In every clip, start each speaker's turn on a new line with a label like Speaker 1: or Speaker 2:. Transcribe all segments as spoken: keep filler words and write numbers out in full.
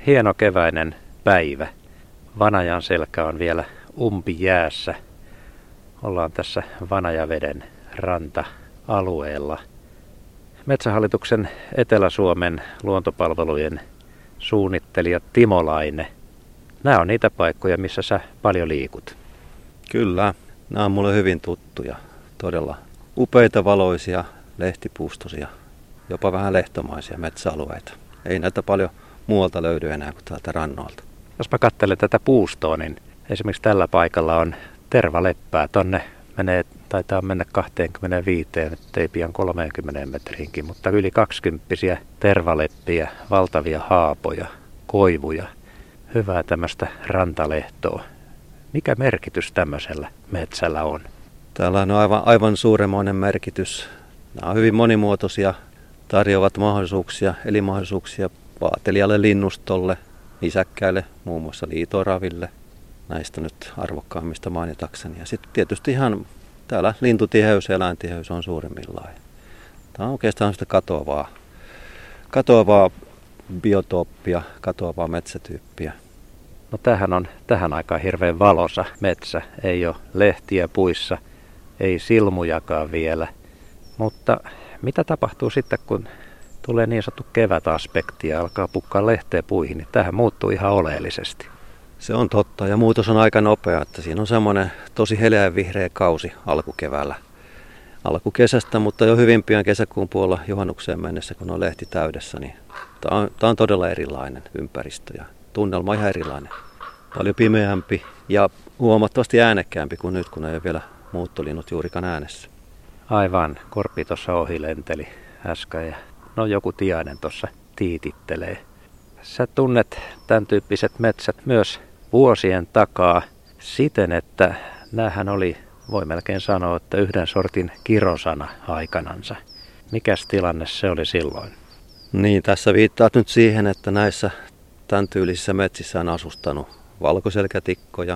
Speaker 1: hieno keväinen päivä. Vanajan selkä on vielä umpijäässä. Ollaan tässä Vanajaveden ranta-alueella. Metsähallituksen Etelä-Suomen luontopalvelujen suunnittelija Timo Laine. Nämä on niitä paikkoja, missä sä paljon liikut.
Speaker 2: Kyllä, nämä on mulle hyvin tuttuja. Todella upeita, valoisia, lehtipuustoisia, jopa vähän lehtomaisia metsäalueita. Ei näitä paljon muualta löydy enää kuin täältä rannoilta.
Speaker 1: Jos mä katselen tätä puustoa, niin esimerkiksi tällä paikalla on tervaleppää. Tonne menee, taitaa mennä kaksikymmentäviisi, ettei pian kolmekymmentä metriinkin, mutta yli kaksikymppisiä tervaleppiä, valtavia haapoja, koivuja. Hyvää tämmöistä rantalehtoa. Mikä merkitys tämmöisellä metsällä on?
Speaker 2: Täällä on aivan, aivan suuremmoinen merkitys. Nämä on hyvin monimuotoisia, tarjoavat mahdollisuuksia, elinmahdollisuuksia vaatelijalle linnustolle, nisäkkäille, muun muassa liito-oraville, näistä nyt arvokkaimmista mainitakseni. Ja sitten tietysti ihan täällä lintutiheys ja eläintiheys on suurimmillaan. Tämä on oikeastaan sitä katoavaa, katoavaa biotooppia, katoavaa metsätyyppiä.
Speaker 1: No tämähän on tähän aikaan hirveän valosa metsä. Ei ole lehtiä puissa, ei silmujakaan vielä. Mutta mitä tapahtuu sitten, kun tulee niin sanottu kevätaspekti ja alkaa pukkaa lehteä puihin, niin tämähän muuttuu ihan oleellisesti.
Speaker 2: Se on totta ja muutos on aika nopea, että siinä on semmoinen tosi heleä vihreä kausi alkukeväällä. Alkukesästä, mutta jo hyvin pian kesäkuun puolella juhannukseen mennessä, kun on lehti täydessä, niin tämä on, tämä on todella erilainen ympäristö ja tunnelma ihan erilainen. Paljon pimeämpi ja huomattavasti äänekkäämpi kuin nyt, kun ei ole vielä muuttolinnut juurikaan äänessä.
Speaker 1: Aivan, korpi tuossa ohi lenteli äsken ja no joku tiainen tuossa tiitittelee. Sä tunnet tämän tyyppiset metsät myös vuosien takaa siten, että näähän oli, voi melkein sanoa, että yhden sortin kirosana aikanansa. Mikäs tilanne se oli silloin?
Speaker 2: Niin, tässä viittaat nyt siihen, että näissä tämän tyylisissä metsissä on asustanut valkoselkätikkoja.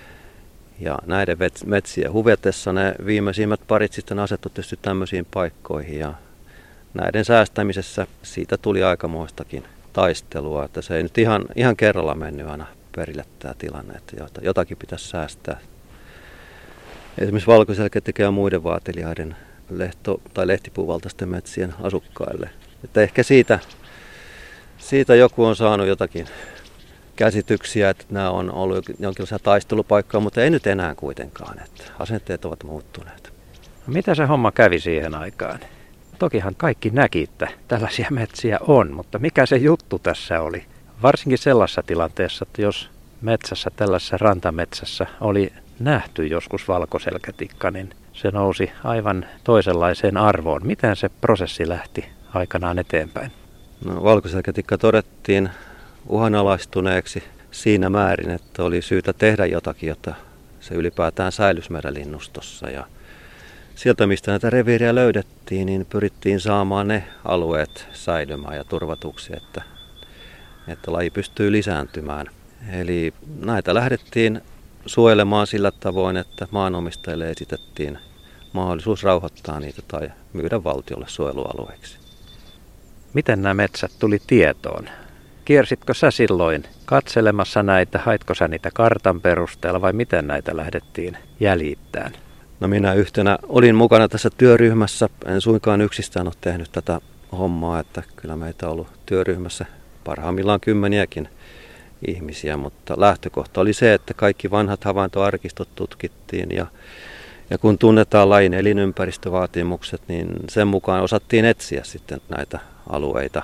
Speaker 2: Ja näiden metsien huvetessa ne viimeisimmät parit sitten asettu tietysti tämmöisiin paikkoihin. Ja näiden säästämisessä siitä tuli aikamoistakin taistelua, että se ei nyt ihan, ihan kerralla mennyt aina perille tämä tilanne, että jotakin pitäisi säästää. Esimerkiksi valkoselkätikkä ja muiden vaatelijaiden lehto- tai lehtipuuvaltaisten metsien asukkaille. Että ehkä siitä, siitä joku on saanut jotakin käsityksiä, että nämä on ollut jonkinlaisia taistelupaikkoja, mutta ei nyt enää kuitenkaan, että asenteet ovat muuttuneet.
Speaker 1: Mitä se homma kävi siihen aikaan? Tokihan kaikki näki, että tällaisia metsiä on, mutta mikä se juttu tässä oli? Varsinkin sellaisessa tilanteessa, että jos metsässä, tällaisessa rantametsässä oli nähty joskus valkoselkätikka, niin se nousi aivan toisenlaiseen arvoon. Miten se prosessi lähti aikanaan eteenpäin?
Speaker 2: No, valkoselkätikka todettiin uhanalaistuneeksi siinä määrin, että oli syytä tehdä jotakin, jotta se ylipäätään säilyisi meidän linnustossa. Ja sieltä, mistä näitä reviiriä löydettiin, niin pyrittiin saamaan ne alueet säilymään ja turvatuksi, että, että laji pystyy lisääntymään. Eli näitä lähdettiin suojelemaan sillä tavoin, että maanomistajille esitettiin mahdollisuus rauhoittaa niitä tai myydä valtiolle suojelualueiksi.
Speaker 1: Miten nämä metsät tuli tietoon? Kiersitkö sä silloin katselemassa näitä, haitko sä niitä kartan perusteella vai miten näitä lähdettiin jäljittämään?
Speaker 2: No minä yhtenä olin mukana tässä työryhmässä, en suinkaan yksistään ole tehnyt tätä hommaa, että kyllä meitä on ollut työryhmässä parhaimmillaan kymmeniäkin ihmisiä, mutta lähtökohta oli se, että kaikki vanhat havaintoarkistot tutkittiin ja, ja kun tunnetaan lajin elinympäristövaatimukset, niin sen mukaan osattiin etsiä sitten näitä alueita,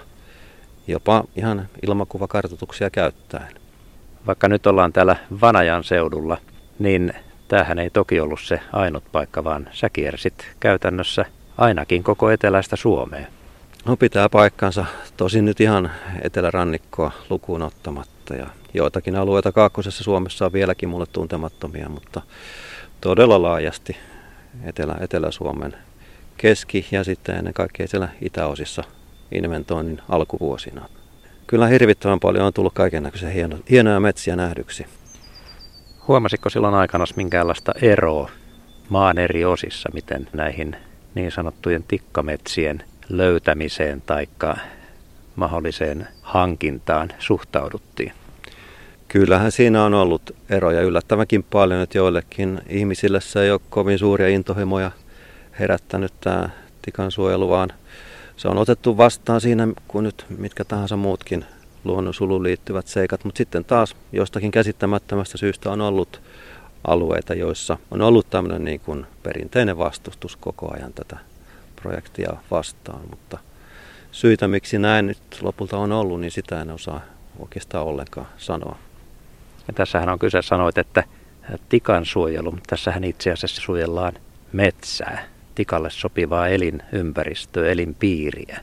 Speaker 2: jopa ihan ilmakuvakartoituksia käyttäen.
Speaker 1: Vaikka nyt ollaan täällä Vanajan seudulla, niin tämähän ei toki ollut se ainut paikka, vaan sä kiersit käytännössä ainakin koko eteläistä Suomea.
Speaker 2: No pitää paikkansa, tosin nyt ihan etelärannikkoa lukuun ottamatta ja joitakin alueita kaakkoisessa Suomessa on vieläkin mulle tuntemattomia, mutta todella laajasti Etelä, Etelä-Suomen keski- ja sitten ennen kaikkea siellä itäosissa inventoinnin alkuvuosina. Kyllä hirvittävän paljon on tullut kaikennäköisiä hieno, hienoja metsiä nähdyksi.
Speaker 1: Huomasitko silloin aikana minkäänlaista eroa maan eri osissa, miten näihin niin sanottujen tikkametsien löytämiseen tai mahdolliseen hankintaan suhtauduttiin?
Speaker 2: Kyllähän siinä on ollut eroja yllättävänkin paljon, että joillekin ihmisille se ei ole kovin suuria intohimoja herättänyt tämä tikansuojelu, vaan se on otettu vastaan siinä kuin nyt mitkä tahansa muutkin luonnonsuluun liittyvät seikat, mutta sitten taas jostakin käsittämättömästä syystä on ollut alueita, joissa on ollut tämmöinen niin kuin perinteinen vastustus koko ajan tätä projektia vastaan, mutta syitä miksi näin nyt lopulta on ollut, niin sitä en osaa oikeastaan ollenkaan sanoa.
Speaker 1: Ja tässähän on kyse, sanoit, että tikan suojelu, tässähän itse asiassa suojellaan metsää, tikalle sopivaa elinympäristöä, elinpiiriä.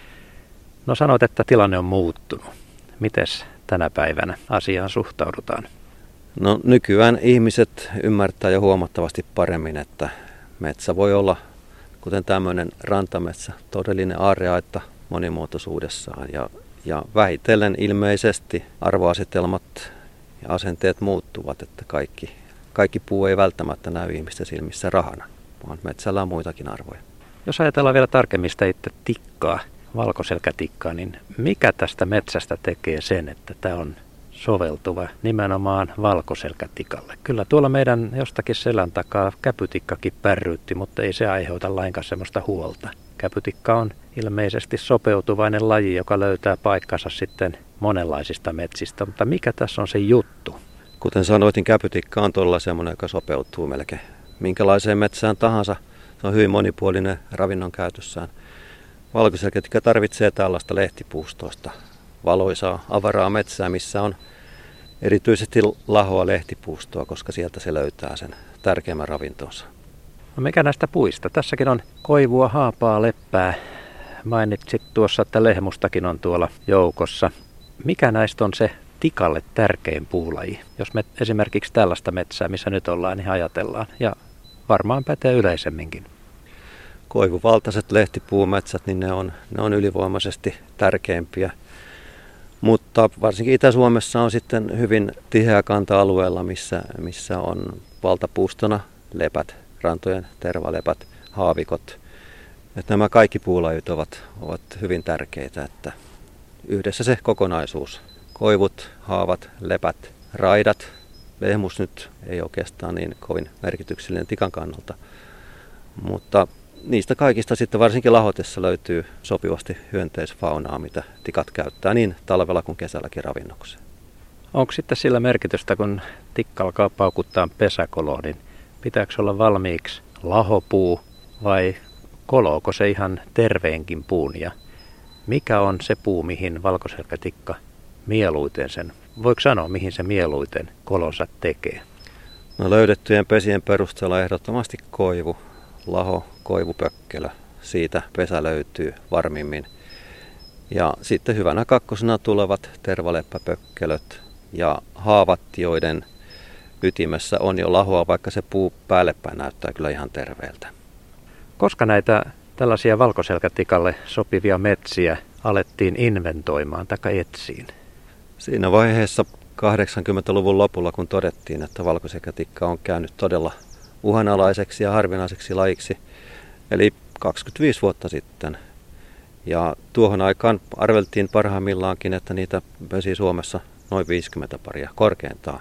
Speaker 1: No sanoit, että tilanne on muuttunut. Mites tänä päivänä asiaan suhtaudutaan?
Speaker 2: No nykyään ihmiset ymmärtää jo huomattavasti paremmin, että metsä voi olla, kuten tämmöinen rantametsä, todellinen aarreaitta monimuotoisuudessaan. Ja, ja vähitellen ilmeisesti arvoasetelmat ja asenteet muuttuvat, että kaikki, kaikki puu ei välttämättä näy ihmisten silmissä rahana, vaan metsällä on muitakin arvoja.
Speaker 1: Jos ajatellaan vielä tarkemmin sitä itse tikkaa, valkoselkätikkaa, niin mikä tästä metsästä tekee sen, että tämä on soveltuva nimenomaan valkoselkätikalle? Kyllä tuolla meidän jostakin selän takaa käpytikkakin pärryytti, mutta ei se aiheuta lainkaan semmoista huolta. Käpytikka on ilmeisesti sopeutuvainen laji, joka löytää paikkansa sitten monenlaisista metsistä, mutta mikä tässä on se juttu?
Speaker 2: Kuten sanoitin, käpytikka on todella semmoinen, joka sopeutuu melkein minkälaiseen metsään tahansa. Se on hyvin monipuolinen ravinnon käytössään. Valkoselkätikka tarvitsee tällaista lehtipuustoista valoisaa, avaraa metsää, missä on erityisesti lahoa lehtipuustoa, koska sieltä se löytää sen tärkeimmän ravintonsa.
Speaker 1: No mikä näistä puista? Tässäkin on koivua, haapaa, leppää. Mainitsit tuossa, että lehmustakin on tuolla joukossa. Mikä näistä on se tikalle tärkein puulaji? Jos me esimerkiksi tällaista metsää, missä nyt ollaan, niin ajatellaan. Ja varmaan pätee yleisemminkin.
Speaker 2: Koivuvaltaiset lehtipuumetsät, niin ne on, ne on ylivoimaisesti tärkeimpiä. Mutta varsinkin Itä-Suomessa on sitten hyvin tiheä kanta-alueella, missä, missä on valtapuustona lepät, rantojen tervalepät, haavikot. Että nämä kaikki puulajit ovat, ovat hyvin tärkeitä, että yhdessä se kokonaisuus. Koivut, haavat, lepät, raidat. Lehmus nyt ei oikeastaan niin kovin merkityksellinen tikan kannalta, mutta niistä kaikista sitten varsinkin lahotessa löytyy sopivasti hyönteisfaunaa, mitä tikat käyttää niin talvella kuin kesälläkin ravinnokseen.
Speaker 1: Onko sitten sillä merkitystä, kun tikka alkaa paukuttaa pesäkoloon, niin pitääkö olla valmiiksi lahopuu vai kolooko se ihan terveenkin puun? Ja mikä on se puu, mihin valkoselkätikka mieluiten sen, voiko sanoa mihin se mieluiten kolonsa tekee?
Speaker 2: No löydettyjen pesien perusteella ehdottomasti koivu, laho, koivupökkelö, siitä pesä löytyy varmimmin. Ja sitten hyvänä kakkosena tulevat tervaleppäpökkelöt ja haavat, joiden ytimessä on jo lahoa, vaikka se puu päällepäin näyttää kyllä ihan terveeltä. Koska
Speaker 1: näitä tällaisia valkoselkätikalle sopivia metsiä alettiin inventoimaan tai etsiin?
Speaker 2: Siinä vaiheessa kahdeksankymmentäluvun lopulla, kun todettiin, että valkoselkätikka on käynyt todella uhanalaiseksi ja harvinaiseksi lajiksi, eli kaksikymmentäviisi vuotta sitten. Ja tuohon aikaan arveltiin parhaimmillaankin, että niitä pesi Suomessa noin viisikymmentä paria korkeintaan.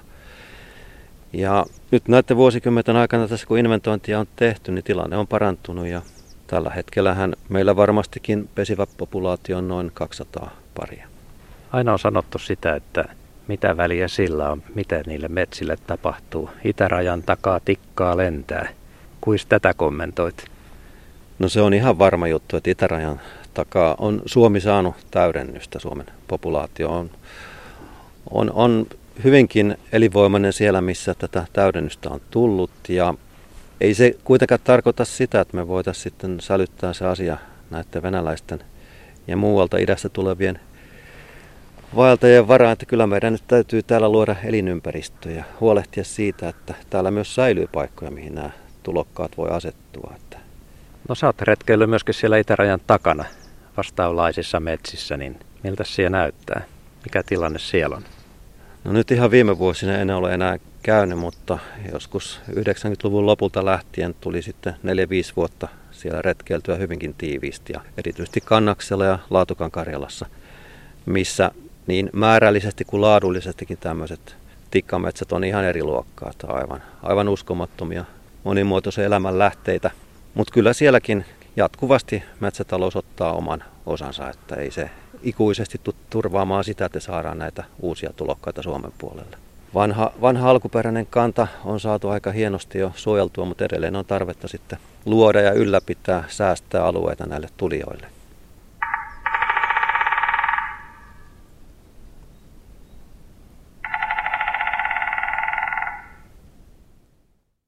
Speaker 2: Ja nyt näiden vuosikymmenten aikana tässä kun inventointia on tehty, niin tilanne on parantunut ja tällä hetkellähän meillä varmastikin pesivä populaatio on noin kaksisataa paria.
Speaker 1: Aina on sanottu sitä, että mitä väliä sillä on, mitä niille metsille tapahtuu. Itärajan takaa tikkaa lentää. Kuis tätä kommentoit?
Speaker 2: No se on ihan varma juttu, että itärajan takaa on Suomi saanut täydennystä. Suomen populaatio on, on, on hyvinkin elinvoimainen siellä, missä tätä täydennystä on tullut. Ja ei se kuitenkaan tarkoita sitä, että me voitaisiin sitten sälyttää se asia näiden venäläisten ja muualta idästä tulevien vaeltajien varaan, että kyllä meidän nyt täytyy täällä luoda elinympäristö ja huolehtia siitä, että täällä myös säilyy paikkoja, mihin nämä tulokkaat voi asettua.
Speaker 1: No sä oot retkeillyt myöskin siellä itärajan takana vastaavanlaisissa metsissä, niin miltä siellä näyttää? Mikä tilanne siellä on?
Speaker 2: No nyt ihan viime vuosina en ole enää käynyt, mutta joskus yhdeksänkymmentäluvun lopulta lähtien tuli sitten neljä viisi vuotta siellä retkeiltyä hyvinkin tiiviisti ja erityisesti Kannaksella ja Laatukan Karjalassa. missä niin määrällisesti kuin laadullisestikin tämmöiset tikkametsät on ihan eri luokkaa. Aivan, aivan uskomattomia monimuotoisia elämän lähteitä. Mutta kyllä sielläkin jatkuvasti metsätalous ottaa oman osansa, että ei se ikuisesti tule turvaamaan sitä, että saadaan näitä uusia tulokkaita Suomen puolelle. Vanha, vanha alkuperäinen kanta on saatu aika hienosti jo suojeltua, mutta edelleen on tarvetta sitten luoda ja ylläpitää, säästää alueita näille tulijoille.